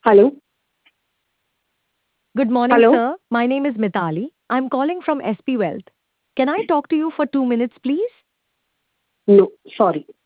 Hello? Good morning, Hello? sir. My name is Mitali. I'm calling from SP Wealth. Can I talk to you for 2 minutes, please? No, sorry.